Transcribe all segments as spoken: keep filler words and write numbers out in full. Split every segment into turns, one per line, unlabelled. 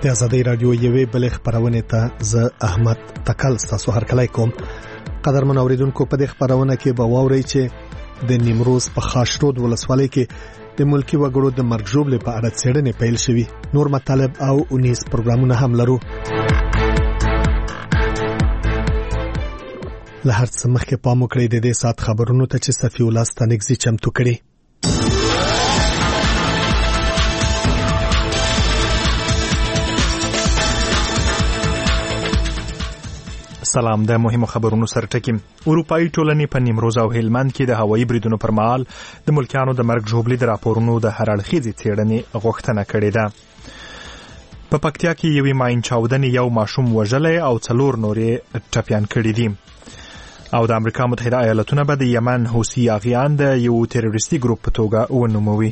د ازادي رادیو یوې بلې خبرونه ته زه احمد تکل تاسو هرکلی کوم. قدرمن اوریدونکو، په دې خبرونه کې به واورئ چې د نیمروز په خاشرود ولسوالۍ کې د ملکی وګړو د مرګ ژوبلې په اړه څېړنې پیل شوې. نور مطالب او اونیز پروګرامونه هم لرو. له هر څه مخکې پام وکړئ د دې سات خبرونو ته چې صفی الله ستانکزي چمتو کړي. سلام. د مهمو خبرونو سره ټکیم. اروپאי ټولنې په نیمروز او هلمند کې د هوایي بریدونو پر مهال د ملکیانو د مرګ ژوبلې د راپورونو د هر اړخیزې څېړنې غوښتنه کړې ده. په پکتیا کې یوې ماین چاودنې یو ماشوم وژلی او څلور نورې ټپیان کړي دي. او د امریکا متحده ایالتونه به د یمن حوثي اغیان د یو تروریستي ګروپ په توګه ونوموي.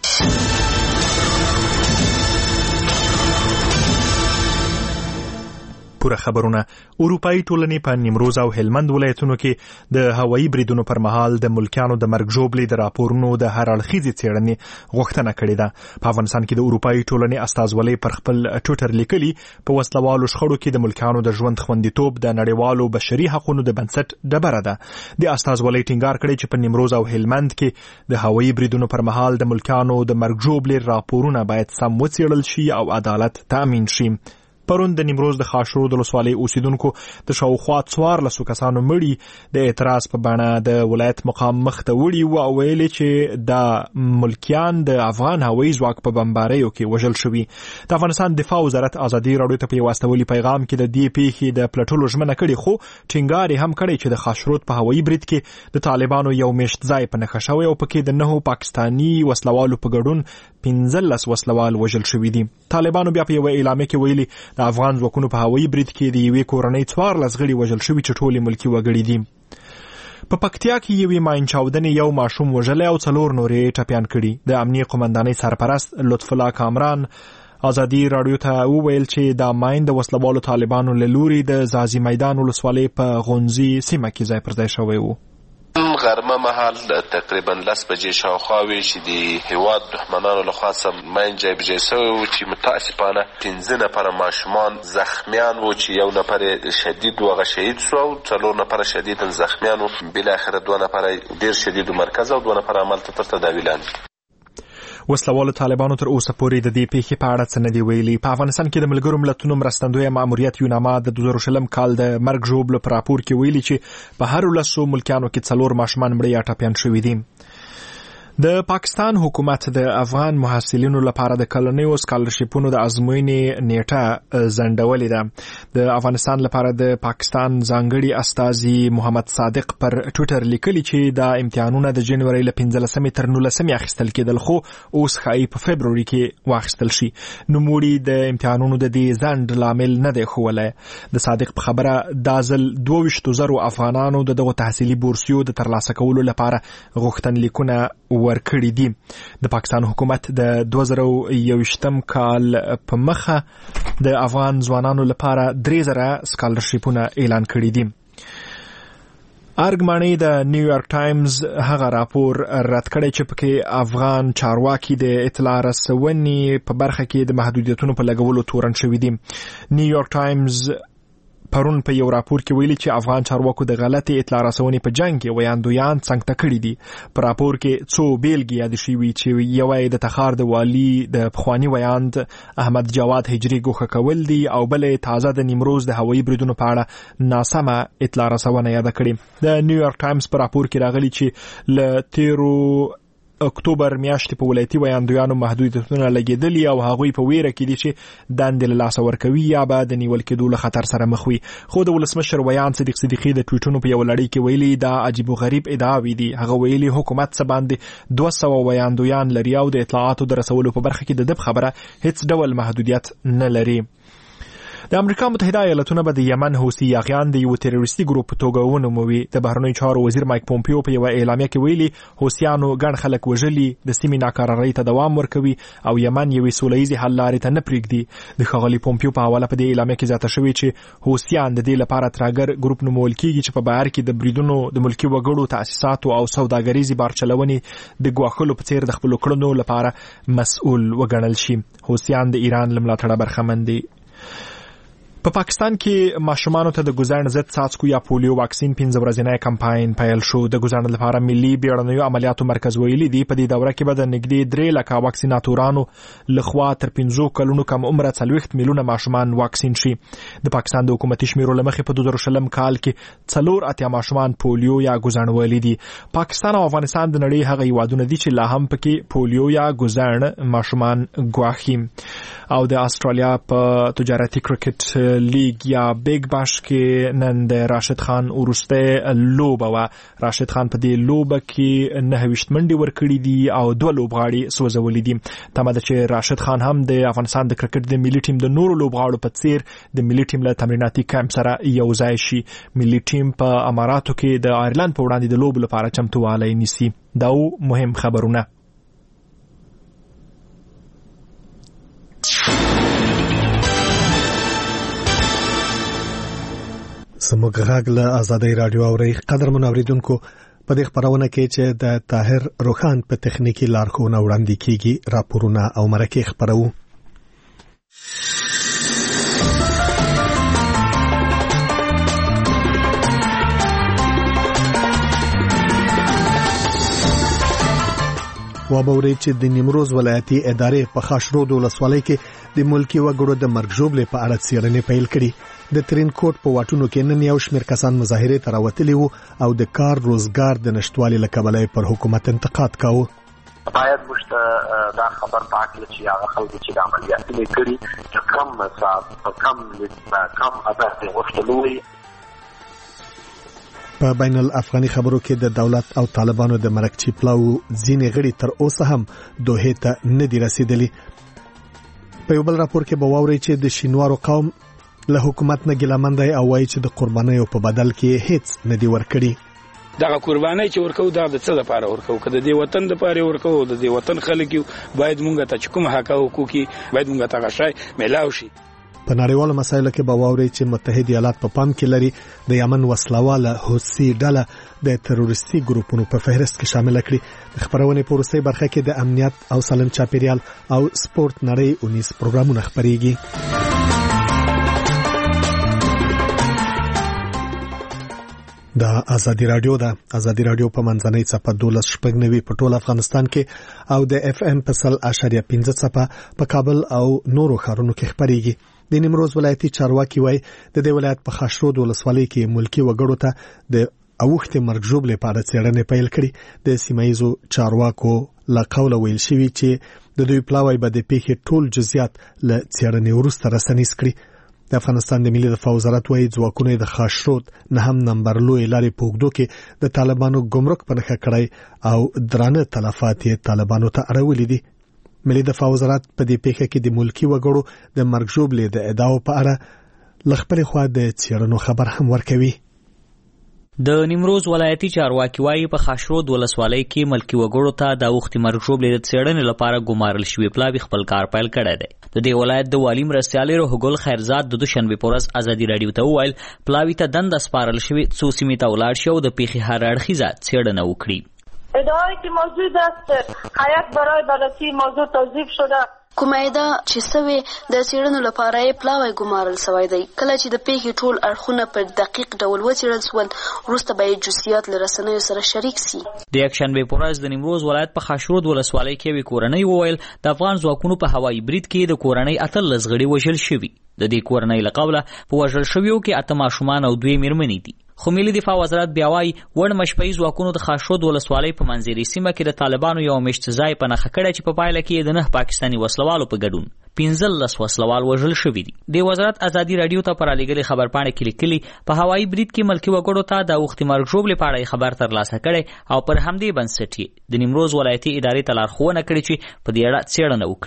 پوره خبرونه. اروپאי ټولنې په نیمروز او هلمند ولایتونو کې د هوایي بریدونو پر مهال د ملکیانو د مرګ ژوبلې د راپورونو د هر اړخیزې څېړنې غوښتنه کړې ده. په افغانستان کې د اروپאי ټولنې استازولۍ پر خپل ټویټر لیکلي، په وسلوالو شخړو کې د ملکیانو د ژوند خوندیتوب د نړیوالو بشري حقوقو د بنسټ ډبره ده. د استازولۍ ټینګار کړی چې په نیمروز او هلمند کې د هوایي بریدونو پر مهال د ملکیانو د مرګ ژوبلې راپورونه باید سم وڅېړل شي او عدالت تأمین شي. پرون د نیمروز د خاشرود ولسوالۍ اوسیدونکو د شاوخوا څوارلسو کسانو مړي د اعتراض په بڼه د ولایت مقام مخ ته وړي و او ویلي چې د ملکیان د افغان هوایي ځواک په بمباریو کې وژل شوي. د افغانستان دفاع وزارت ازادي راډیو ته په یو استولي پیغام کې د دې پیښې د پلټلو ژمنه کړې، خو ټینګار یې هم کړی چې د خاشرود په هوایي برید کې د طالبانو یو میشت ځای په نښه شوی او پکې د نهو پاکستاني وسلوالو په ګډون پنځلس وسلوال وژل شوي دي. طالبانو بیا په یو اعلامیه کې ویلي د افغان ځواکونو په هوایي برید کې د یوې کورنۍ څوارلس غړي وژل شوي چې ټول ملکي وګړي دي. په پکتیا کې یوې ماین چاودنې یو ماشوم وژلی او څلور نورې ټپیان کړي. د امنیه قومندانۍ سرپرست لطف الله کامران ازادي راډیو ته وویل چې دا ماین د وسلوالو طالبانو له لوري د زازي میدان ولسوالۍ په غونځي سیمه کې ځای پر ځای شوی و.
غرمه مهال تقریبا لس بجې شاوخوا وې چې د هیواد دښمنانو لخوا سم ماین جایبجای شوی و چې متاسفانه پنځه نفره ماشومان زخمیان و چې یو نفر شدید و هغه شهید شو او څلور نفره شدیدا زخمیان و. بالاخره دوه نفره ډېر شدید و مرکز او دوه نفره عملته تر تداوي لاندې.
وسلوالو طالبانو تر اوسه پورې د دې پیښې په اړه څه نه دي ویلي. په افغانستان کې د ملګرو ملتونو مرستندویه ماموریت یوناما د دوه زره شلم کال د مرګ ژوبلو په راپور کې ویلي چې په هر لسو ملکیانو کې څلور ماشومان مړه یا ټپیان شوي دي. د پاکستان حکومت د افغان محصلینو لپاره د کلنیو سکالرشیپونو د ازموینې نیټه ځنډولې ده. د افغانستان لپاره د پاکستان ځانګړي استازي محمد صادق پر ټویټر لیکلي چې دا امتحانونه د جنوري له پنځلسمې تر نولسمې اخیستل کېدل، خو اوس ښایي په فبروري کې واخیستل شي. نوموړي د امتحانونو د دې ځنډ لامل نه دی ښوولی. د صادق په خبره دا ځل دوه ویشتو زرو افغانانو د دغو تحصیلي بورسیو د ترلاسه کولو لپاره غوښتنلیکونه ورکړي دي. د پاکستان حکومت د دوه زره یوویشتم کال په مخه د افغان ځوانانو لپاره درې زره سکالرشیپونه اعلان کړي دي. ارګماني د نیویارک ټایمز هغه راپور رد کړی چې پکې افغان چارواکي د اطلاع رسونې په برخه کې د محدودیتونو په لګولو تورن شوي دي. نیویارک ټایمز پرون په یو راپور کې ویلي چې افغان چارواکو د غلطي اطلاع رسونې په جنگ کې ویاندویان څنګه کړي دي. په راپور کې څو بیلګې یاد شوي چې یو یې د تخار د والی د پخوانی ویاند احمد جواد هجری ګوښه کول دي او بل تازه د نیمروز د هوایي بریدونو په اړه ناسمه اطلاع رسونه یاد کړي. د نیویارک ټایمز په راپور کې راغلي چې له تیرو اکتوبر میاشتې په ولایتي ویاندویانو محدودیتونه لګېدلي او هغوی په ویره کې دي چې دندې له لاسه ورکوي یا به د نیول کېدو له خطر سره مخ وي. خو د ولسمشر ویاند صدیق صدیقي د ټویټونو په یو لړۍ کې ویلي دا عجیب و غریب ادعاوې دي. هغه ویلي حکومت څه باندې دوه سوه ویاندویان لري او د اطلاعاتو د رسولو په برخه کې د ده خبره هیڅ ډول محدودیت نه لري. د امریکا متحده ایالاتونه به د یمن حوثي یاغیان د یو تروریستي ګروپ په توګه ونوموي. د بهرنیو چارو وزیر مایک پومپیو په یو اعلامیه کې ویلي حوثیانو ګڼ خلک وژلي، د سیمې ناکرارۍ ته دوام ورکوي او یمن یوې سوله ییزې حل لارې ته نه پرېږدي. د ښاغلي پومپیو په حواله په دې اعلامیه کې زیاته شوې چې حوثیان د دې لپاره تراګر ګروپ نومول کېږي چې په بهر کې د بریدونو د ملکي وګړو تاسیساتو او سوداګریزې بارچلونې د ګواښلو په څیر د خپلو کړنو لپاره مسؤل وګڼل شي. حوثیان د ایران له ملاتړه برخمن دي. په پاکستان کې ماشومانو ته د ګوزڼ ضد څاڅکو یا پولیو واکسین پنځه ورځنی کمپاین پیل شو. د ګوزڼ لپاره ملي بیړنیو عملیاتو مرکز ویلي دی په دې دوره کې به د نږدې درې لکه واکسیناتورانو لخوا تر پنځو کلونو کم عمره څلوېښت میلیونه ماشومان واکسین شي. د پاکستان د حکومتي شمیرو له مخې په دوه زره شلم کال کې څلور اتیا ماشومان پولیو یا ګوزڼ ویلي دي. پاکستان او افغانستان د نړۍ هغه هیوادونه دي چې لا هم پکې پولیو یا ګوزڼ ماشومان ګواښي. او د استرالیا په تجارتي کرکټ لیگ یا بیگ باش کې نن د راشد خان ورسته لوبه و. راشد خان په دې لوبه کې نه ویشت منډي ورکړي دي او دوه لوبغاړي سوځولي دي. تمه ده چې راشد خان هم د افغانستان د کرکټ د ملي ټیم د نورو لوبغاړو په څیر د ملي ټیم له تمریناتي کمپ سره یو ځای شي. ملي ټیم په اماراتو کې د آیرلند په وړاندې د لوب لپاره چمتووالی نیسي. دا مهم خبرونه.
سموږ غږ له آزادۍ رادیو اوري. قدر منوریدونکو په دې خبرونه کې چې د طاهر روخان په تخنیکی لارښوونه وړاندې کیږي راپورونه او مرکه خبرو. وابوري چې د نیمروز ولایتي ادارې په خاشرود ولسوالۍ کې د ملکی وګړو د مرګ ژوبلې په اړه څېړنې پیل کړې. د ترین کوټ په واټونو کې نن یو شمېر کسان مظاهرې ته راوتلي وو او د کار روزګار د نشټوالي له کبله پر حکومت انتقاد کاوه.
باید مشته دا خبر پاکل چې هغه خلک چې د عملیاتونه کړي چې کم مساف کم کم عدد وختلوي.
په بین الافغاني خبرو کې د دولت او طالبانو د مرکچی پلاو ځینې غړي تر اوسه هم دوه ته نه دي رسیدلي. په یو بل راپور کې به واوري چې د شینوارو قوم له حکومت نه ګیلمن دی او وایي چې د قربانیو په بدل کې هیڅ نه دی ورکړي.
دغه قرباني چې ورکو دا د څه لپاره ورکو؟ که د دې وطن لپاره ورکو، د دې وطن خلک باید مونږ ته کوم حق او حقوق باید مونږ ته غشای ملاو شي.
په نړیوالو مسایلو کې به واوري چې متحده ایالات په پام کې لري د یمن وسلواله حوثي ډله د تروریستي ګروپونو په فهرست کې شامل کړي. د خبرونې په وروستۍ برخه کې د امنیت او سالم چاپیریال او سپورت نړۍ اونیس پروګرامونه خبريږي. دا ازادي رادیو ده. ازادي رادیو په منځنۍ څپه دولس شپږ نوي په ټول افغانستان کې او د اف ام په سل اشاریه پنځه څپه په کابل او نورو ښارونو کې خبريږي. د نیمروز ولایتي چارواکي وایي د دې ولایت په خاشرود ولسوالۍ کې ملکی وګړو ته د اوښتې مرګ ژوبلې په اړه څېړنې پیل کړي. د سیمایزو چارواکو له قوله ویل شوي چې د دوی پلاوی به د پیښې ټول جزئیات له څېړنې وروسته رسنیز کړي. د افغانستان د ملي دفاع وزارت وايي ځواکونه د خاشرود نه هم نمبر لوی لارې په اوږدو کې د طالبانو ګمرک په نښه کړی او درانه تلفات یې طالبانو ته اړولي دي. ملي دفاع وزارت په دې پیښه کې د ملکی وګړو د مرګ ژوبلې د ادعاو په اړه ل خپل خوا د څېړنو خبر هم ورکوي.
د نیمروز ولایتي چارواکي وايي په خاشرود ولسوالۍ کې ملکی وګړو ته د اوښتې مرګ ژوبلې د څېړنې لپاره ګمارل شوي پلاوي خپل کار پیل کړی دی. د دې ولایت د والی مرستیال روح ګل خیرزاد د دوشنبه په ورځ ازادي رادیو ته وویل پلاوي ته دنده سپارل شوې څو سیمې ته ولاړ شي او د پیښې هر اړخیزه څېړنه وکړي.
ادعایی که موجود است هیئت برای بررسی موضوع توظیف شده کومه ادعا چې سوي د څېړنو لپاره یې پلاوی ګمارل سوی دی. کله چې د پیښې ټول اړخونه په دقیق ډول وڅېړل سول وروسته به یې جزئیات له رسنیو سره شریک سي.
د یکشنبې په ورځ د نیمروز ولایت په خاشرود ولسوالۍ کې یوې کورنۍ وویل د افغان ځواکونو په هوایي برید کې د کورنۍ اتلس غړي وژل شوي. د دې کورنۍ له قبله په وژل شویو کې اته ماشومان او دوې مېرمنې دي. خو ملي دفاع وزارت بیا وایي وړ مشپهي ځواکونو د خاشرود ولسوالۍ په منځري سیمه کې د طالبانو یو مشت ځای په نښه کړی چې په پایله کې د نه پاکستاني وسلوالو په ګډون پنځلس وسلوال وژل شوي دي. د وزارت ازادي رادیو ته پر رالیږلې خبرپاڼې کې لیکلي په هوایي برید کې ملکي وګړو ته د اوښتې مرګ ژوبلې په اړه خبر ترلاسه کړی او پر همدې بنسټ د نیمروز ولایتي ادارې ته لارښوونه کړې چې په دې اړه څېړنه وکړي.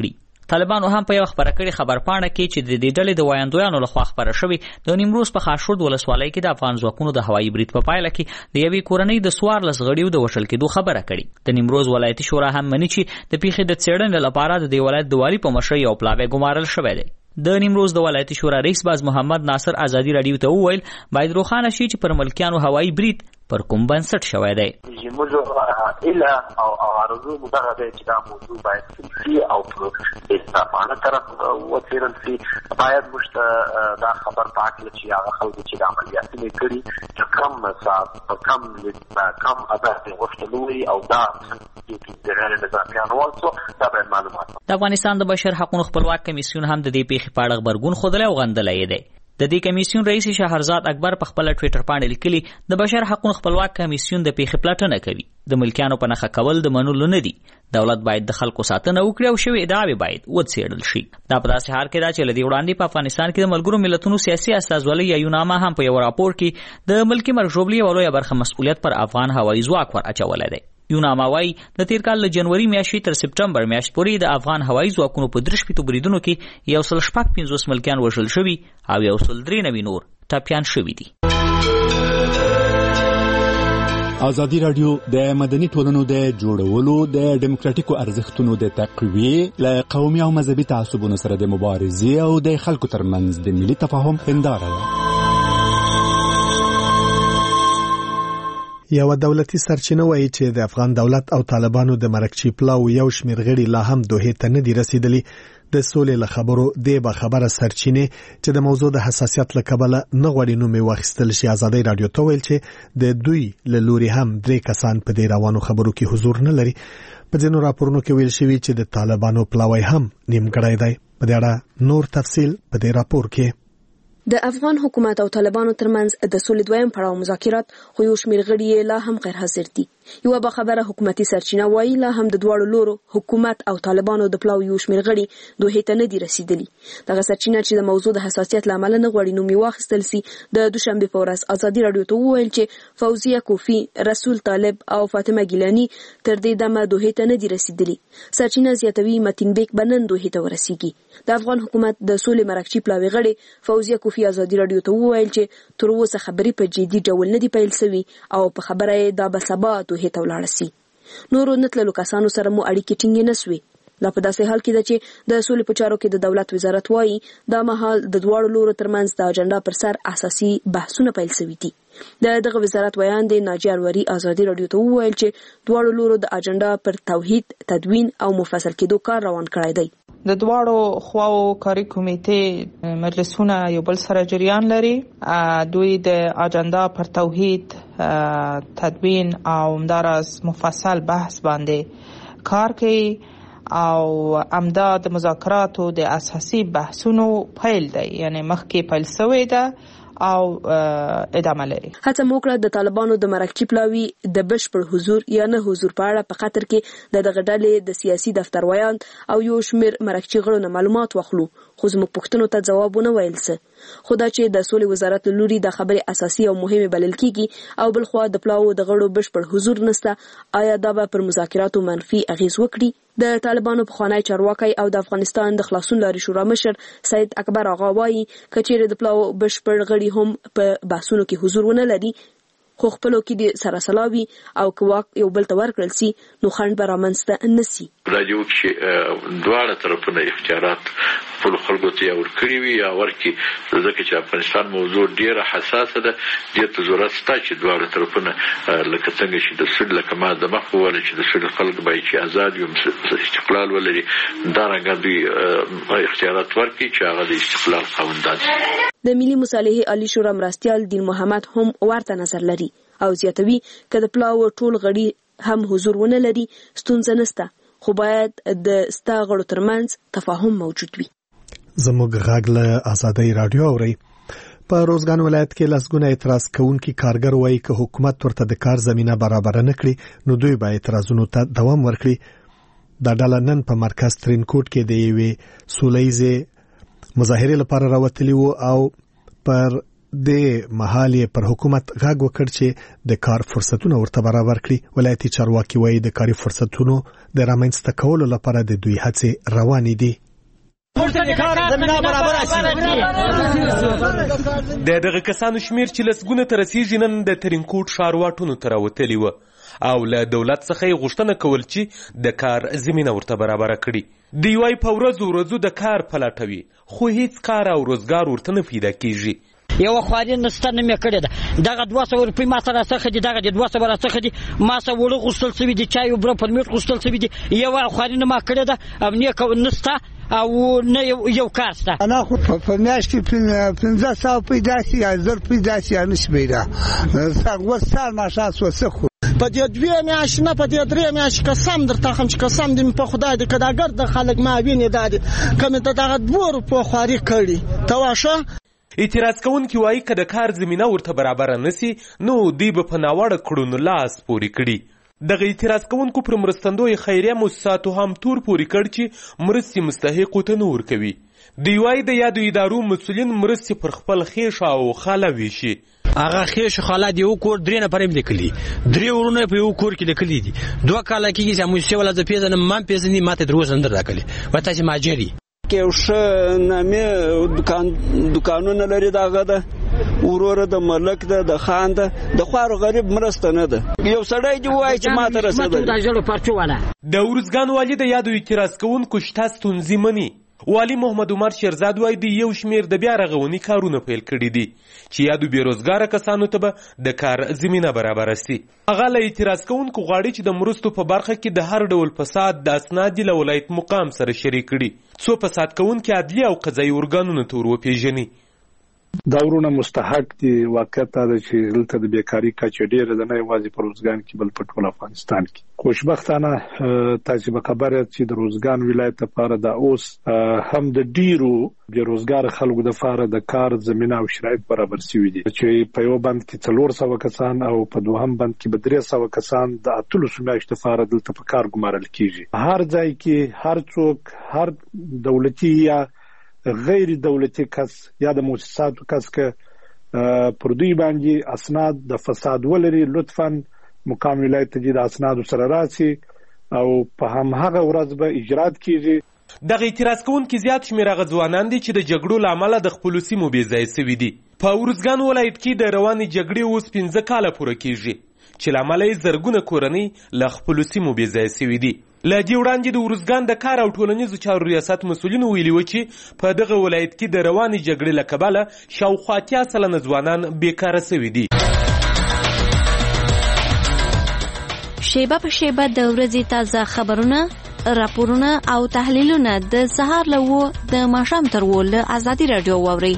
طالبانو هم په یو خبره کړي خبرپاڼه کې چې د دې ډلې د وایندویانو لخوا خبره شوې د نیمروز په خاشرود ولسوالۍ کې د افغان ځواکونو د هوایي برید په پایله کې د یوې کورنۍ د څوارلس غړیو د وژل کېدو خبره کړې. د نیمروز ولایتي شورا هم مني چې د پیښې د څېړنې لپاره د دې ولایت د والي په مشرۍ یو پلاوی ګمارل شوی دی. د نیمروز د ولایتي شورا رئیس باز محمد ناصر ازادي رادیو ته وویل باید روښانه شي چې پر ملکیانو هوایي برید پر کوم بنسټ شوی دی.
زموږ اله او ارزو مدغه دی چې دا موضوع باید سلسي او په استفانه طرف وڅېړل شي. باید موږ دا خبر پاکل چې هغه خلکو چې د عملیاتونه کړي چې کم مساف په کم کم عدد غوښتلوي او دا د غیر نظامیانو وڅو دا باید معلومات.
د افغانستان د بشر حقوقو خپلواک کمیسیون هم د دې پیښې په اړه خبرګون خوده او غندلې دی. د دې کمیسیون رئیس شهرزاد اکبر په خپل ټوئیټر باندې لیکلي د بشر حقوقو خپلواک کمیسیون د پیښې پلټنه کوي. د ملکیانو په نخښه کول د منلو نه دي. دولت باید د خلکو ساتنه وکړي او شوی ادعاوې باید وڅېړل شي. دا په داسې حال کې دا چې لدی وړاندې په افغانستان کې د ملګرو ملتونو سیاسي استازولۍ یا یوناما هم په یو راپور کې د ملکی مرګ ژوبلې ولوي برخه مسؤلیت پر افغان هوایي ځواک ور اچولې ده. یوناما وايي د تیر کال له جنوري میاشتې تر سپټمبر میاشتې پورې د افغان هوایي ځواکونو په درش پیتو بریدونو کې یو سل شپږ پنځوس ملکیان وژل شوي او یو سل درې نوي نور ټپیان شوي دي.
ازادي رادیو د مدني ټولنو د جوړولو د ډیموکراتیکو ارزښتونو د تقویې له قومي او مذهبي تعصبونو سره د مبارزې او د خلکو ترمنځ د ملي تفاهم هنداره ده.
یو دولتي سرچینه وایي چې د افغان دولت او طالبانو د مرکچی پلاو یو شمېر غړي لا هم دوه ته نه دي رسیدلي. د سولې له خبرو د به خبره سرچینه چې د موضوع د حساسیت له کبله نه غوړي نومي واخیستل شي. ازادي رادیو ته ویل چې د دوی له لوري هم درې کسان په دې روانو خبرو کې حضور نه لري. په ځینو راپورونو کې ویل شوی چې د طالبانو پلاوی هم نیمګړی دی. په دې اړه نور تفصیل په دې راپور کې.
د افغان حکومت او طالبانو ترمنځ د سولې دویم پړاو مذاکرات خو یو شمېر غړي لا هم غیر حاضر دي. یو به خبره حکومتي سرچینه وایي لا هم د دواړو لورو حکومت او طالبانو د پلاو یو شمېر غړي دوه ته نه دي رسیدلي. دغه سرچینه چې د موضوع د حساسیت لامل نه غوړي نومي واخیستل سي د دوشنبه په ورځ ازادي رادیو ته وویل چې فوزیه کوفی، رسول طالب او فاطمه ګیلانی تر دې دمه دوه ته نه دي رسیدلي. سرچینه زیاتوي متین بیگ بنن دوه ته ورسیږي. د افغان حکومت د سولې مرکچی پلاوی غړي فوزیه کوفی ازادي رادیو ته وویل چې تر اوسه خبرې په جدي ډول نه دي پیل شوي او په خبره دا به سبا دوه ته ولاړ شي. نورو نتللو کسانو سره مو اړیکې ټینګې نه سوې. لا په داسې حال کې ده چې د سولې په چارو کې د دولت وزارت وایي دا مهال د دواړو لورو ترمنځ د اجنډا پر سر اساسي بحثونه پیل شوي دي. د دغه وزارت ویان دی ناجی اروری ازادي رادیو ته وویل چې دواړو لورو د اجنډا پر توحید، تدوین او مفصل کېدو کار روان کړی دی.
د دواړو خواو کاری کمیټې مجلسونه یو بل سره جریان لري. دوی د اجنډا پر توحید، تدوین او همداراز مفصل بحث باندې کار کوي او امدا د مذاکراتو د اساسي بحثونو پیل دی، یعنی مخکې پیل شوی ده او ادامه لري.
هڅه موکړه د طالبانو د مرکچی پلاوی د بشپړ حضور یا نه حضور په اړه په خاطر کې د دغه ډلې د سیاسي دفتر ویان او یو شمېر مرکچی غړو نه معلومات واخلو، خو زموږ پوښتنو ته ځواب ونه ویل څه. خو دا چې د سولې وزارت لوري د خبرې اساسي او مهمه بلل کیږي او بل خو د پلاو د غړو بشپړ حضور نشته، آیا دا به پر مذاکراتو منفي اغیز وکړي؟ د طالبانو پخوانی چارواکي او د افغانستان د خلاصون لارې شورا مشر سید اکبر آغا وایي کچېره د پلاو بشپړ غړي هم په بحثونو کې حضور ونه لري، خو خپلو کې د سره سلاوي او کواک یو بل ته ورکړل سي نو خنډ به رامنځته نه سي.
راځي چې دواړه طرفونه اختیارات خپل خلکو ته ورکړي وي یا ورکړي، ځکه چې افغانستان موضوع ډیره حساسه ده. دې ته ضرورت شته چې دواړه طرفونه لکه څنګه چې د سولې لکه ما د مخ وویل چې د سولې خلک باید چې آزاد وي، استقلال ولري، دارنګه دوی اختیارات ورکړي چې هغه د استقلال خاوندان شي.
د ملي مصالحې عالی شورا مرستیال دین محمد هم ورته نظر لري او زیاتوي که د پلاو ټول غړي هم حضور ونه لري ستونزه نشته، خو باید د ستا غړو ترمنځ تفاهم موجود وي.
زموږ غږ له ازادي رادیو اوري. په روزګان ولایت کې لسګونه اعتراض کوونکي کارګر وایي که حکومت ورته د کار زمينه برابر نه کړي نو دوی به اعتراضونو ته دوام ورکړي. د ډاله نن په مرکز ترینکوټ کې د یوې سولهییزې مظاهره لپاره راوتلی وو او پر د محلي پر حکومت غږ وکړ چې د کار فرصتونه ورته برابر کړي. ولایتي چارواکي وایي د کاري فرصتونو د رامنځته کولو لپاره د دوی هڅې روانې دي.
د دغه کسانو شمیر چې لسګونه ته رسیږي نن د ترینکوټ ښارواټونو ته راوتلي وه او له دولت څخه یې غوښتنه کول چې د کار زمینه ورته برابره کړي. دوی وایي په ورځو ورځو د کار پلټوي خو هیڅ کار او روزګار ورته نه پیدا کیږي.
یو خواري نسته نه مې کړې ده دغه دوه سوه روپۍ ما سره راڅخه دي دغه د دوه سوه راڅخه دي ما سره وړه غوښتل شوي دي چای اوبره پرمیټ غوښتل شوي دي یوه خواري نه ما کړې ده او نیکه نسته او نه یو کار شته.
انا خو په میاشت کې پنځه سوه پیدا شي یا زر پیدا شي یا نشي پیدا اوس سال ماښام شو څه خو
په دې دوې میاشتې نه په دې درې میاشتې قسم درته خم چې قسم دې مې په خدای دې که دا ګرده خلک ما وینې دا دي که مې د دغه دوو روپو خواري کړي ته واښه.
اعتراض کوونکي وایي که د کار زمینه ورته برابره نسی نو دوی به په ناوړه کړنو لاس پورې کړي. دغه اعتراض کوونکو پر مرستندوی خیریه مؤسساتو هم تور پورې کړ چې مرستې مستحقو ته نه ورکوي. دوی وایي د یادو ادارو مسؤلین مرستې پر خپل خیش او خاله ویشي.
هغه خیش خاله دی یو کور درې نفر یې لیکلي درې ورونه په یو کور کې لیکلي دي دوه کاله کېږي چې موږ ولا زه پیژنم ما پیژني ماته دروغ نه راکړي وته چې ماجری
کې ښه نامې دکان دکانونه لري دغه ده وروره د ملک ده د خان ده د خوار غریب مرسته نه ده یو سړی دی وایي چې ماته رسېدلی
د ارزګان والي د یادو اعتراض کوونکو شته ستونزې مني. والی محمد عمر شیرزاد وایي د یو شمیر د بیا رغونې کارونه پیل کړي دي چې یادو بیروزګاره کسانو ته به د کار زمینه برابره سي. هغه له اعتراض کوونکو غواړي چې د مرستو په برخه کې د هر ډول فساد د اسناد له ولایت مقام سره شریک کړي څو فساد کوونکي عدلي او قضایي ارګانونو ته ور وپېژني.
دا ورونه مستحق دي. واقعیت دا چې دلته د بیکاري کچه ډېره ده نه یوازې په روزګان کې بل په ټول افغانستان کې. خوشبختانه تاسو به خبره چې د روزګان ولایت لپاره دا اوس هم د ډیرو بیروزګار خلکو د لپاره د کار زمينه او شرایط برابر شوي دي چې په یو بند کې څلور سوه کسان او په دوهم بند کې به درې سوه کسان د اتلسو میاشتو لپاره دلته په کار ګمارل کیږي. هر ځای کې هر څوک هر دولتي یا غیر دولتي کس یا د مؤسساتو کس که پر دوی باندې اسناد د فساد ولري لطفاً مقام ولایت ته د اسنادو سره راسي او په هم هغه ورځ به اجرات کیږي.
دغه اعتراض کوونکي زیات شمېر هغه ځوانان دي چې د جګړو له امله د خپلو سیمو بې ځایه سوي دي. په ارزګان ولایت کې د روانې جګړې اوس پنځه کاله پوره کیږي چې له امله یې زرګونه کورنۍ له خپلو سیمو بې ځایه سوي دي. له دې وړاندې د ارزګان د کار او ټولنیزو چارو ریاست مسؤلینو ویلي و چې په دغه ولایت کې د روانې جګړې له کبله شاوخوا اتیا سلنه ځوانان بیکاره سوي دي.
شیبه په شیبه د ورځې تازه خبرونه راپورونه او تحلیلونه د سهار له اوه د ماښام تر اوه له ازادي راډیو واورئ.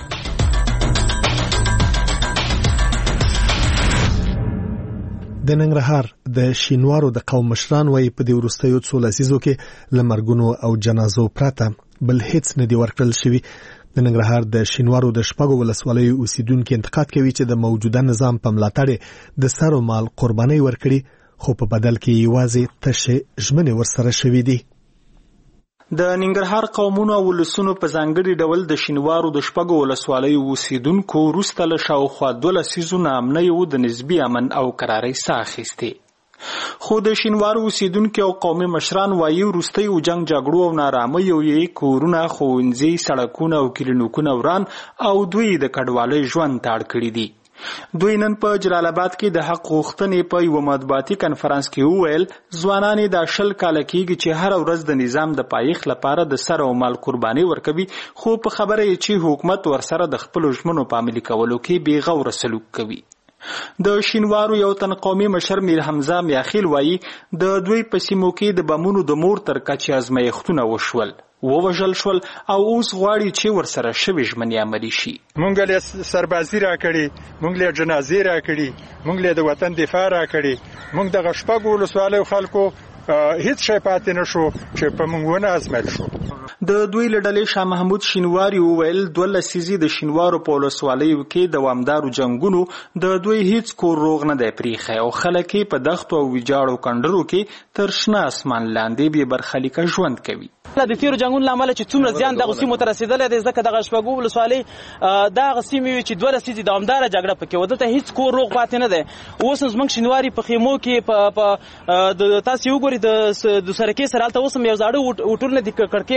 د ننګرهار د شینوارو د قوم مشران وایي په دې وروستیو څو لسیزو کې له مرګونو او جنازو پرته بل هیڅ نه دی ورکړل شوی. د ننګرهار د شینوارو د شپږو ولسوالیو اوسیدونکو انتقاد کوي چې د موجوده نظام په ملاتړ د سر او مال قرباني ورکړي خو په بدل کې یوازې تشه ژمنې ورسره شوې دي.
د ننګرهار قومونو او ولسونو په ځانګړي ډول د شینوارو د شپږو ولسوالیو اوسیدونکو وروسته له شاوخوا دوه لسیزو نه امنیو د نسبي امن او قرارۍ ساه اخیستې. خو د شینوارو اوسیدونکو او قومي مشران وایي وروستیو جنګ جګړو او نارامیو یې کورونه ښوونځي سړکونه او کلینیکونه وران او دوی د کډوالۍ ژوند ته اړ کړي دي. دوی نن په جلال آباد کې د حق غوښتنې په یو مطبوعاتي کنفرانس کې وویل ځوانان د شل کاله کېږي چې هر ورځ د نظام د پایښت لپاره د سر او مال قرباني ورکوي خو په خبره یې چې حکومت ورسره د خپلو ژمنو په عملي کولو کې بې غوره سلوک کوي. د شینوارو یو تن قومي مشر میر حمزه میاخیل وایي د دوی په سیمو کې د بمونو د مور تر کچې ازمایښتونه وشول ووژل شول او اوس غواړي چې ورسره شوي ژمنې عملي شي.
مونږ له سربازي راکړي مونږ له جنازې راکړي مونږ له د وطن دفاع راکړي مونږ د شپږو ولسوالیو خلکو هیڅ شی پاتې نشو چې په مونږ ونه ازمایل شو.
د دوی له ډلې شاه محمود شینواري وویل دوه لسیزې د شینوارو په ولسوالیو کې دوامدارو جنګونو د دوی هیڅ کور روغ نه دی پریښی او خلک په دښتو او ویجاړو کندرو کې تر شنه اسمان لاندې بې برخلیکه ژوند کوي.
د تیرو جنګونو له امله چې څومره زیان دغه سیمو ته رسېدلی دی ځکه دغه شپږو ولسوالۍ دغه سیمې وي چې دوه لسیزې دوامداره جګړه پکې وه دلته هیڅ کور روغ پاتې نه دی. اوس زموږ شینواري په خیمو کې تاسې وګورئ د سرکې سره هلته اوس هم یو زاړه هوټلونه دي کړکۍ او دروازې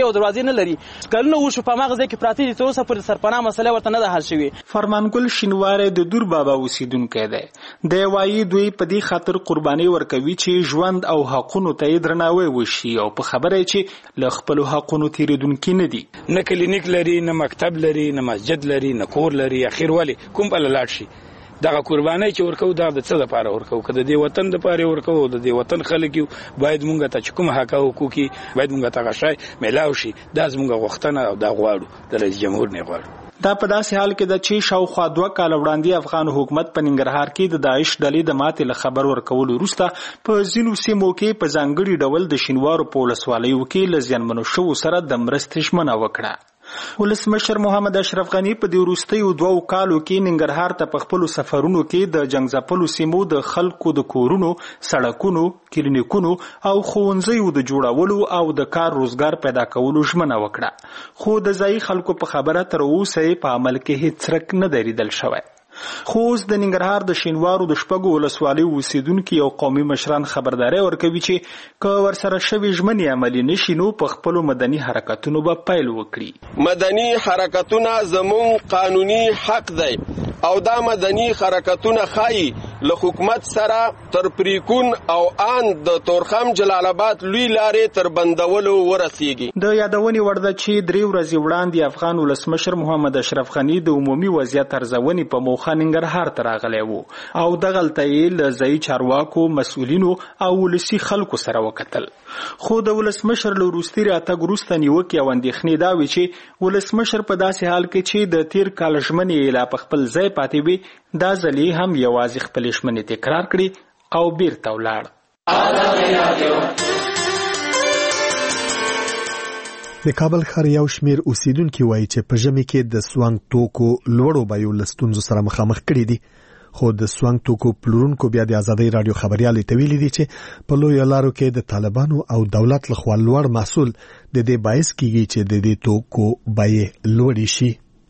نه لري کلونه وشو په هغه ځای کې پراته دي تر اوسه پورې سرپناه مسله ورته نه ده حل شوې.
فرمانګل شینواری د دور بابا اوسیدونکی دی. د وایي دوی په دې خاطر قرباني ورکوي چې ژوند او حقونو ته درناوی وشي او په خبره چې له خپلو حقونو تیریدونکي نه دي.
نه کلینیک لري، نه مکتب لري، نه مسجد لري، نه کور لري. اخر ولی کوم بل لاړ شي دغه قرباني چې ورکو دا د څه لپاره ورکو که د دې وطن لپاره ورکو د دې وطن خلک یو باید مونږ ته چې کوم حق او حقوق باید مونږ ته غشای ملاو شي. دا زموږ غوښتنه او دا غواړو د رئیس جمهور نه غواړو.
دا په داسې حال کې د چې شاوخوا دوه کال وړاندې افغان حکومت په ننګرهار کې د داعش ډلې د ماتې له خبر ورکولو وروسته په ځینو سیمو کې په ځانګړي ډول د شینوارو په ولسوالیو کې له زیانمنو شوو سره د مرستې ژمنه وکړه. ولسمشر محمد اشرف غنی په دې وروستیو دوو کالو کې ننګرهار ته په خپلو سفرونو کې د جنګ ځپلو سیمو د خلکو د کورونو، سړکونو، کلینیکونو او ښوونځیو د جوړولو او د کار روزګار پیدا کولو ژمنه وکړه. خو د ځایي خلکو په خبره تر اوسه په عمل کې هیڅ څرک نه دی لیدل شوی. خو اوس د ننګرهار د شینوارو د شپږو ولسوالیو اوسیدونکي او قومي مشران خبرداری ورکوي چې که ورسره شوي ژمنې عملي نشي نو په خپلو مدني حرکتونو به پیل وکړي.
مدني حرکتونه زموږ قانوني حق دی او دا مدني حرکتونه ښایي له حکومت سره تر پریکون او آن د تورخم جلال آباد لوی لارې تر بندولو ورسیږي.
د یادونې وړ ده چې درې ورځې وړاندې افغان ولسمشر محمد اشرف غنی د عمومي وضعیت ارزونې په موخه ننګرهار ته راغلی و او دغلته یې له ځایي چارواکو، مسؤلینو او ولسي خلکو سره وکتل. خو د ولسمشر له وروستي راتګ وروسته نیوکې او اندېښنې دا وې چې ولسمشر په داسې حال کې چې د تیر کال ژمنې لا په خپل ځای پاتې وي دا ځل یې هم یوازې خپلې ژمنې تکرار کړي او بیرته ولاړ.
د کابل ښار یو شمیر اوسیدونکي وایي چې په ژمي کې د سوانګ توکو لوړو بیو له ستونزو سره مخامخ کړي دي. خو د سوانګ توکو پلورونکو بیا د ازادۍ راډیو خبريالې ته ویلي دي چې په لویو لارو کې د طالبانو او دولت لخوا لوړ محصول د دې باعث کیږي چې د دې توکو بیې لوړې شي.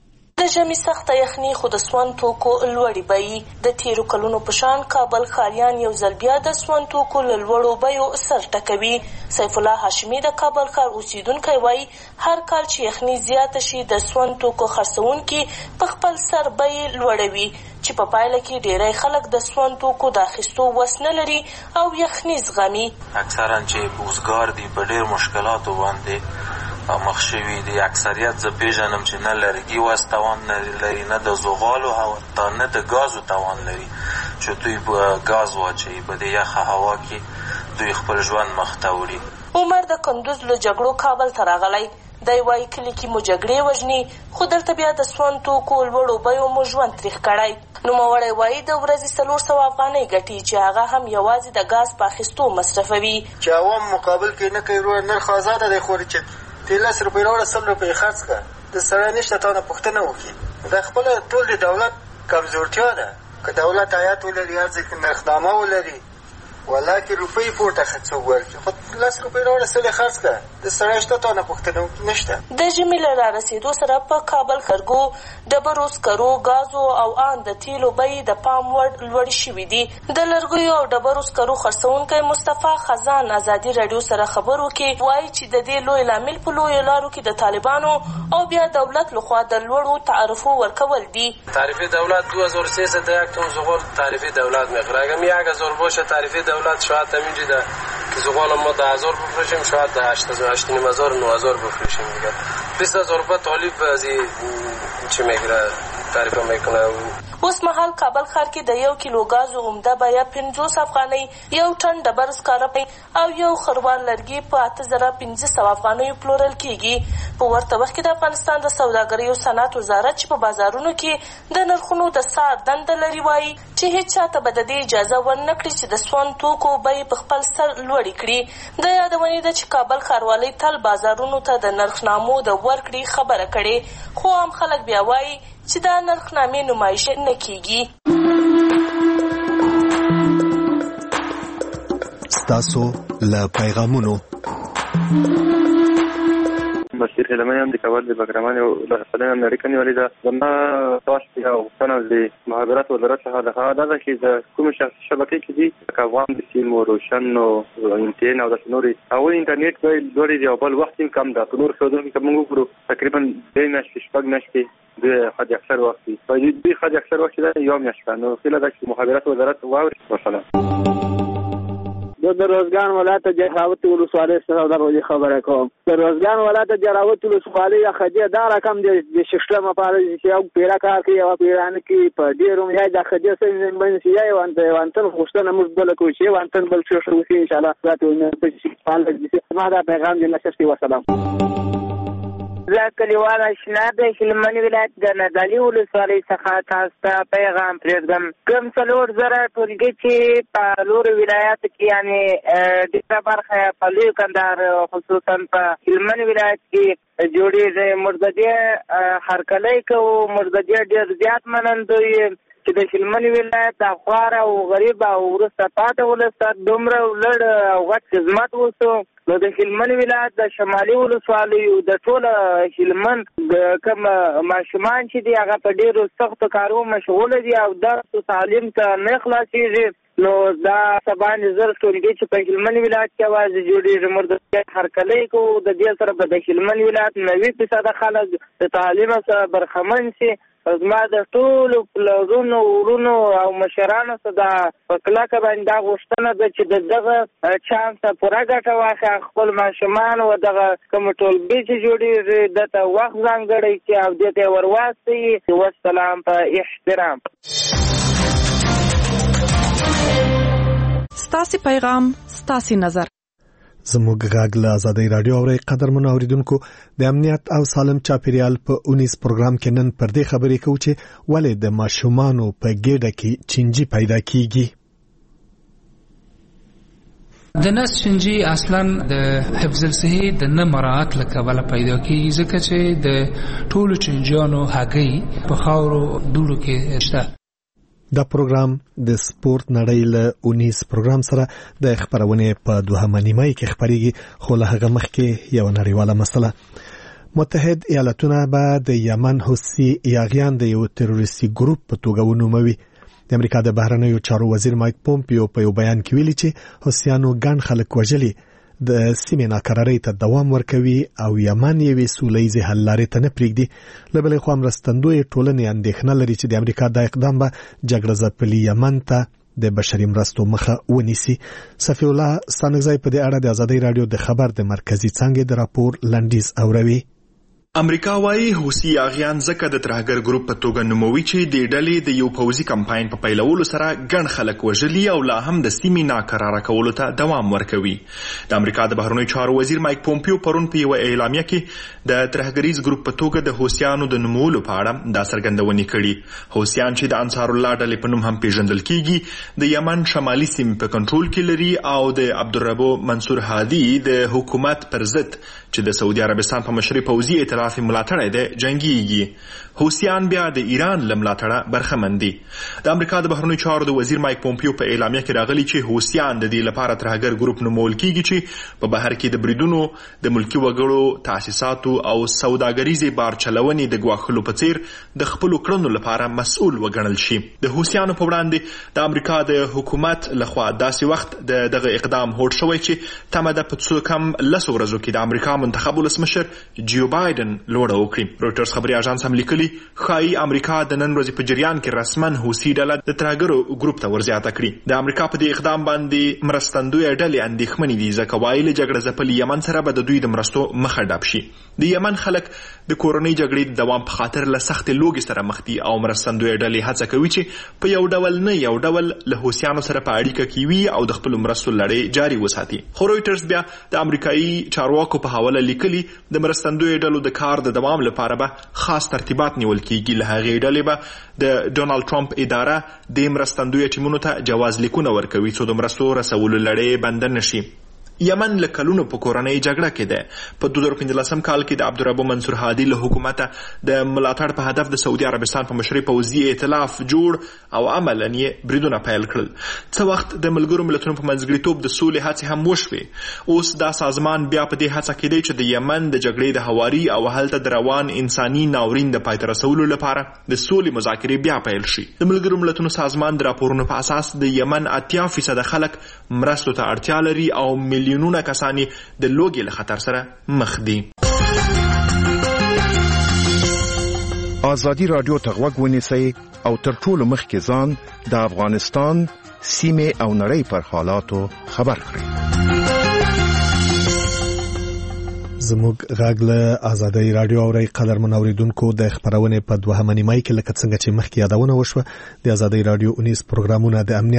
د ژمي سخته یخني خو د سون توکو لوړې بیې د تیرو کلونو په شان کابل ښاریان یو ځل بیا د سون توکو له لوړو بیو سر ټکوي. سیف الله هاشمي د کابل ښار اوسیدونکی وایي هر کال چې یخني زیاته شي د سون توکو خرڅونکي په خپل سر بیې لوړوي چې په پایله کې ډیری خلک د سون توکو د اخیستو وس نه لري او یخني زغمي.
اکثرا چې بوزګار دي په ډیر مشکلاتو باندې مخ شوي دي. اکثریت زه پیژنم چې نه لرګي وس توان نه لري، نه د زغالو حتی نه د ګازو توان لري چې دوی به ګاز واچوي په دې یخه هوا کې دوی خپل ژوند مخ ته وړي.
عمر د کندوز له جګړو کابل ته راغلی. دی وایي کلي کې مو جګړې وژني خو دلته بیا د سون توکو لوړو بیو مو ژوند تریخ کړی. نوموړی وایي د ورځې څلور سوه افغانۍ ګټي چې هغه هم یوازې د ګاز په اخیستو مصرفوي.
چې عوام مقابل کې نه کوي ورو نرخ آزاده دی خو چې ته لس روپۍ راوړه سل روپۍ خرڅ کړه د سړی نشته تا نه پوښتنه وکړي. دا خپله ټول د دولت کمزورتیا ده. که دولت عایت ولري هر ځای کې نرخنامه ولري والله کې روپۍ پورته څوک ورکړي خو لس روپۍ راوړه سل یې خرڅ کړه د سړی شته تا نه پوښتنه نشته.
د ژمي له رارسېدو سره په کابل خرګو، ډبرو سکرو، ګازو او ان د تیلو بیې د پام وړ لوړې شوي دي. د لرګیو او ډبرو سکرو خرڅونکی مصطفی خزان ازادي راډیو سره خبرو کې وایي چې د دې لوی لامل په لویو لارو کې د طالبانو او بیا دولت لخوا د لوړو تعرفو ورکول دي.
تعرفه دولت دو هزار و سیصد یک تن زغال تعرفه دولت میخوره. اگه یک هزار باشه تعرفه دولت شاید همینجی ده که زغال ما ده هزار بفروشیم شاید ده هشت نیم هزار نو هزار بفروشیم دیگه بیست هزار روپیه طالب از چی میگیره تعرفه میکنه.
اوس مهال کابل ښار کې د یو کیلو ګازو عمده بیه پنځوس افغانۍ، یو ټن ډبر سکاره او یو خروار لرګي په اته زره پنځه سوه افغانیو پلورل کیږي. په ورته وخت کې د افغانستان د سوداګرۍ او صنعت وزارت چې په بازارونو کې د نرخونو د څار دنده لري وایي چې هیڅ چاته به د دې اجازه ورنکړي چې د سون توکو بیې په خپل سر لوړې کړي. د یادونې ده چې کابل ښاروالۍ تل بازارونو ته د نرخنامو د ورکړې خبره کړې خو عام خلک بیا وایي چې دا نرخنامې نمایش نه کیږي.
ستاسو له پیغامونو
مسیر
فیلمونه هم د کول د بګرمان او له فلم امریکایي ولې دا زما تاسو یو څنګه د مخابرات وزارت څخه د هغه د چې د کوم شبکې کې دي کوم د سیم او روشن او انټین او د نوري او انټرنیټ په لوري دی او بل وخت کم دا نور څه د کوم ګورو تقریبا د نشي شپږ نشي د حد اکثر وخت په دې حد اکثر وخت دا یوم نشي نو خلک د مخابرات وزارت واوري مثلا
د روزګان ولایت جراوت ولسوالۍ سره د خبره کوم د روزګان ولایت جراوت ولسوالۍ خدای دا رقم د سیستم په اړه چې یو پیرا کار کوي او پیران کې په ډیرو یا د خدای سره باندې یا وانت وانت خوشتنه موږ بل کوی چې وانت بل څه شو ان شاء الله راته نه په فعال دي ما دا پیغام دې نشي وسلام
زه کلیوال اشنا د هلمند ولایت د نادعلي ولسوالۍ څخه تاسو ته پیغام پرېږدم کوم څلور زره ټولګي چې په لور ولایت کې یعنې ډېره برخه په لوی کندهار خصوصا په هلمند ولایت کې جوړېږي مرتدی هرکلی کوو مرتدی ډېر زیات منندوی چې د هلمند ولایت د خوار او غریب او وروسته پاتې ولس دومره لوړ او غټ خدمت وسو نو د هلمند ولایت د شمالي ولسوالیو د ټول هلمند کوم ماشومان چې دي هغه په ډېرو سختو کارو مشغوله دي او درس او تعلیم ته نه خلاصېږي نو دا سبانې زر ټولګي چې په هلمند ولایت کې یوازې جوړېږي مرتدی هرکلی کوو د دې سره به د هلمند ولایت نوي فیصده خلک د تعلیم څخه برخمن شي زما د ټولو پلرونو ورونو او مشرانو څخه دا په کلکه باندې دا غوښتنه ده چې د دغه چانس پوره ګټه واخلي خپل ماشومان او دغه کوم ټولګي چې جوړېږي دته وخت ځانګړی کړي او دې ته ور واستوي والسلام په احترام.
ستاسو پیغام ستاسو نظر
زموږ غږ له ازادي رادیو اوري قدرمن اوریدونکو د امنیت او سالم چاپیریال په اونیس پروګرام کې نن پر دې خبرې کوو چې ولې د ماشومانو په ګډه کې چینجی پیدا کیږي.
د نس چینجی اصلا د حفظ الصحه د نه مراعات لکه پیدا کیږي ځکه چې د ټولو چینجیانو هګۍ په خاورو دوړو کې شته.
دا پروګرام د سپورت نړۍ له اونیس پروګرام سره د خبرونه په دوهمه نیمه کې خبريږي خو له هغه مخکې یو نړیواله مسله. متحد ایالاتونه به د یمن حوثي یاغیان د یو تروریستي ګروپ په توګه ونوموي. د امریکا د بهرنیو چارو وزیر مایک پومپیو په یو بیان کې ویلي چې حوثیانو ګڼ خلک وژلي د سیمې ناکرارۍ ته دوام ورکوي او یمن یوې سولهییزې حل لارې ته نه پرېږدي. له بلې خوا مرستندویې ټولنې اندېښنه لري چې د امریکا دا اقدام به جګړه ځپلي یمن ته د بشري مرستو مخه ونیسي. صفی الله ستانکزی په دې اړه د ازادي رادیو د خبر د مرکزي څانګې د راپور لنډیز اوروي.
امریکا وايي حوثي یاغیان ځکه د ترهګر ګروپ په توګه نوموي چې د ډلې د یو پوځي کمپاین په پیلولو سره ګڼ خلک وژلي او لا هم د سیمې ناکراره کولو ته دوام ورکوي. د امریکا د بهرنیو چارو وزیر مایک پومپیو پرون په یوه اعلامیه کې د ترهګریز ګروپ په توګه د حوثیانو د نومولو په اړه دا څرګندونې کړي. حوثیان چې د انصار الله ډلې په نوم هم پیژندل کیږي د یمن شمالي سیمې په کنټرول کې لري او د عبدالربو منصور هادي د حکومت پر ضد چې د سعودي عربستان په مشرۍ پوځي ائتلاف ملاتړی دی جنگیږي. حوثیان بیا د ایران له ملاتړه برخمن دي. د امریکا د بهرنیو چارو د وزیر مایک پومپیو په اعلامیه کې راغلي چې حوثیان د دې لپاره ترهګر ګروپ نومول کیږي چې په بهر کې د بریدونو د ملکی وګړو تاسیساتو او سوداګریزې بار چلونې د ګواښلو په څیر د خپل کړنو لپاره مسؤل وګڼل شي. د حوثیانو په وړاندې د امریکا د حکومت لخوا داسې وخت د دغه اقدام هوډ شوی چې تمه ده په څو کم لس ورځو کې د امریکا منتخب ولسمشر جیو بایدن لوړه وکړي. رویټرز خبري اژانس هم لیکلي ښایي امریکا د نن ورځې په جریان کې رسمن حوثي ډله د ترهګرو ګروپ ته ورزیاته کړي. د امریکا په دې اقدام باندې مرستندویه ډلې اندېښمنې دي ځکه وایي له جګړه ځپلي یمن سره به د دوی د مرستو مخه ډپ شي. د یمن خلک د کورنۍ جګړې د دوام په خاطر له سختې لوږې سره مخ دي او مرستندویه ډلې هڅه کوي چې په یو ډول نه یو ډول له حوثیانو سره په اړیکه کې وي او د خپلو مرستو لړۍ جاري وساتي. خو رویټرز بیا د امریکایي چارواکو په حواله لیکلي د مرستندویه ډلو د کار د دوام لپاره به خاص ترتیبات نیول کیږي. له هغې ډلې به د ډونالد ټرمپ اداره د مرستندویه ټیمونو ته جواز لیکونه ورکوي څو د مرستو رسولو لړۍ بنده نشي. یمن له کلونو په کورنۍ جګړه کې ده. په دوه زره پنځلسم کال کې د عبدالرب منصور هادي له حکومته د ملاتړ په هدف د سعودي عربستان په مشرۍ پوځي ائتلاف جوړ او عملاً یې بریدونه پیل کړل. څه وخت د ملګرو ملتونو په منځګړیتوب د سولې هڅې هم وشوې. اوس دا سازمان بیا په دې هڅه کې دی چې د یمن د جګړې د هواري او هلته د روان انساني ناورین د پای ته رسولو لپاره د سولې مذاکرې بیا پیل شي. د ملګرو ملتونو سازمان د راپورونو په اساس د یمن اتیا فیصده خلک مرستو ته اړتیا لري او میلیونونه کسان د لوږې له خطر سره مخ دي.
ازادي رادیو ته غوږ ونیسئ او تر ټولو مخکې ځان د افغانستان سیمې او نړۍ پر حالاتو خبر کړئ.
زموږ غږ له ازادي رادیو اوري قدرمن اوریدونکو د خبرونه په دوهمه نیمه کې لکه څنګه چې مخکې یادونه وشوه د ازادي رادیو انیس پروګرامونه د امنیت